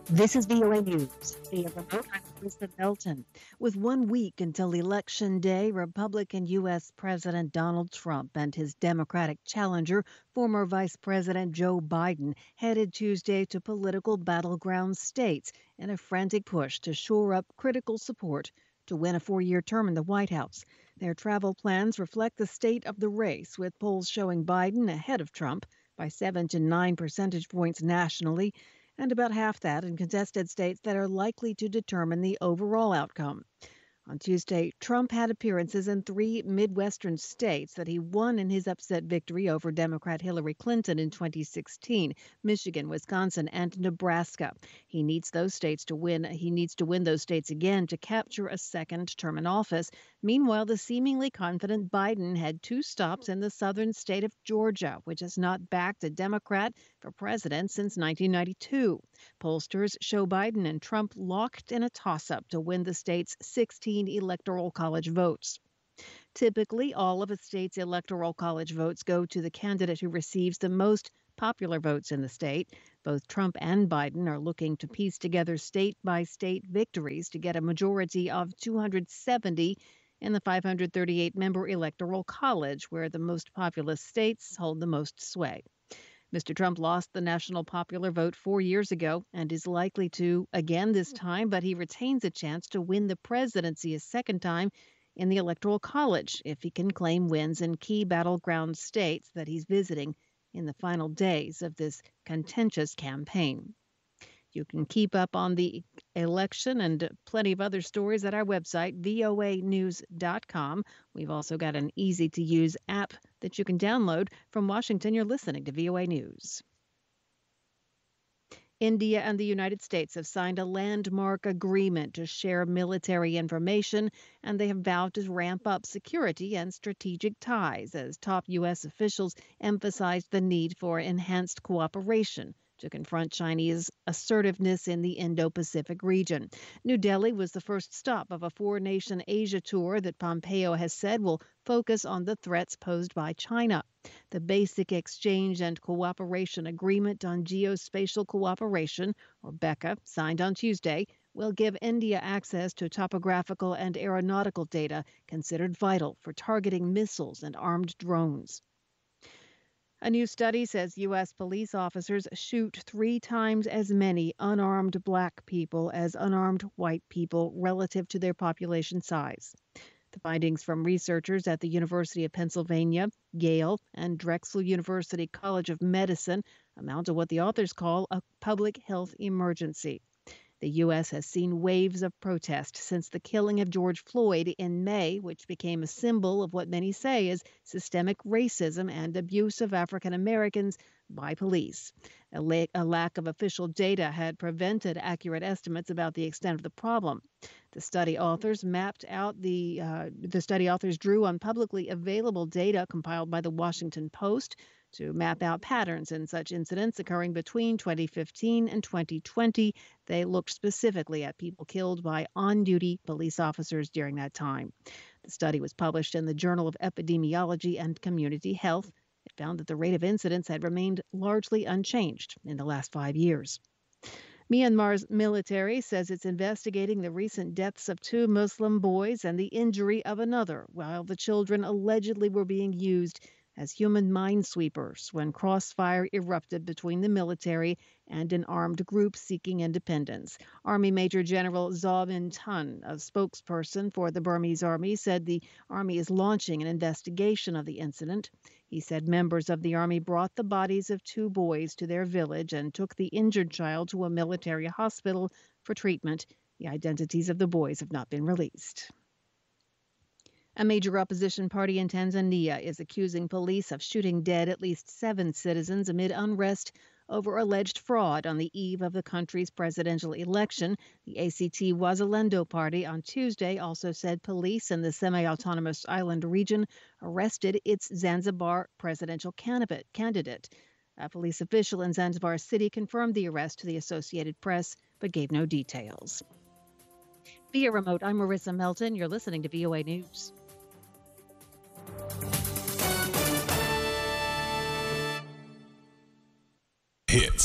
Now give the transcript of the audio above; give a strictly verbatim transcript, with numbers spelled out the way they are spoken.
This is V O A News. Via remote, I'm Krista Belton. With one week until Election Day, Republican U S. President Donald Trump and his Democratic challenger, former Vice President Joe Biden, headed Tuesday to political battleground states in a frantic push to shore up critical support to win a four-year term in the White House. Their travel plans reflect the state of the race, with polls showing Biden ahead of Trump by seven to nine percentage points nationally, and about half that in contested states that are likely to determine the overall outcome. On Tuesday, Trump had appearances in three Midwestern states that he won in his upset victory over Democrat Hillary Clinton in twenty sixteen, Michigan, Wisconsin, and Nebraska. He needs those states to win. He needs to win those states again to capture a second term in office. Meanwhile, the seemingly confident Biden had two stops in the southern state of Georgia, which has not backed a Democrat for president since nineteen ninety-two. Pollsters show Biden and Trump locked in a toss-up to win the state's sixteen electoral college votes. Typically, all of a state's electoral college votes go to the candidate who receives the most popular votes in the state. Both Trump and Biden are looking to piece together state-by-state victories to get a majority of two hundred seventy in the five hundred thirty-eight member electoral college, where the most populous states hold the most sway. Mister Trump lost the national popular vote four years ago and is likely to again this time, but he retains a chance to win the presidency a second time in the Electoral College if he can claim wins in key battleground states that he's visiting in the final days of this contentious campaign. You can keep up on the election and plenty of other stories at our website, V O A news dot com. We've also got an easy-to-use app that you can download. From Washington, you're listening to V O A News. India and the United States have signed a landmark agreement to share military information, and they have vowed to ramp up security and strategic ties as top U S officials emphasized the need for enhanced cooperation to confront Chinese assertiveness in the Indo-Pacific region. New Delhi was the first stop of a four-nation Asia tour that Pompeo has said will focus on the threats posed by China. The Basic Exchange and Cooperation Agreement on Geospatial Cooperation, or BECA, signed on Tuesday, will give India access to topographical and aeronautical data considered vital for targeting missiles and armed drones. A new study says U S police officers shoot three times as many unarmed black people as unarmed white people relative to their population size. The findings from researchers at the University of Pennsylvania, Yale, and Drexel University College of Medicine amount to what the authors call a public health emergency. The U S has seen waves of protest since the killing of George Floyd in May, which became a symbol of what many say is systemic racism and abuse of African Americans by police. A, la- a lack of official data had prevented accurate estimates about the extent of the problem. The study authors mapped out the uh, the study authors drew on publicly available data compiled by the Washington Post to map out patterns in such incidents occurring between twenty fifteen and twenty twenty. They looked specifically at people killed by on-duty police officers during that time. The study was published in the Journal of Epidemiology and Community Health. It found that the rate of incidents had remained largely unchanged in the last five years. Myanmar's military says it's investigating the recent deaths of two Muslim boys and the injury of another, while the children allegedly were being used as human minesweepers when crossfire erupted between the military and an armed group seeking independence. Army Major General Zaw Min Tun, a spokesperson for the Burmese army, said the army is launching an investigation of the incident. He said members of the army brought the bodies of two boys to their village and took the injured child to a military hospital for treatment. The identities of the boys have not been released. A major opposition party in Tanzania is accusing police of shooting dead at least seven citizens amid unrest over alleged fraud on the eve of the country's presidential election. The A C T Wazalendo Party on Tuesday also said police in the semi-autonomous island region arrested its Zanzibar presidential candidate. candidate. A police official in Zanzibar City confirmed the arrest to the Associated Press, but gave no details. Via remote, I'm Marissa Melton. You're listening to V O A News. Hits.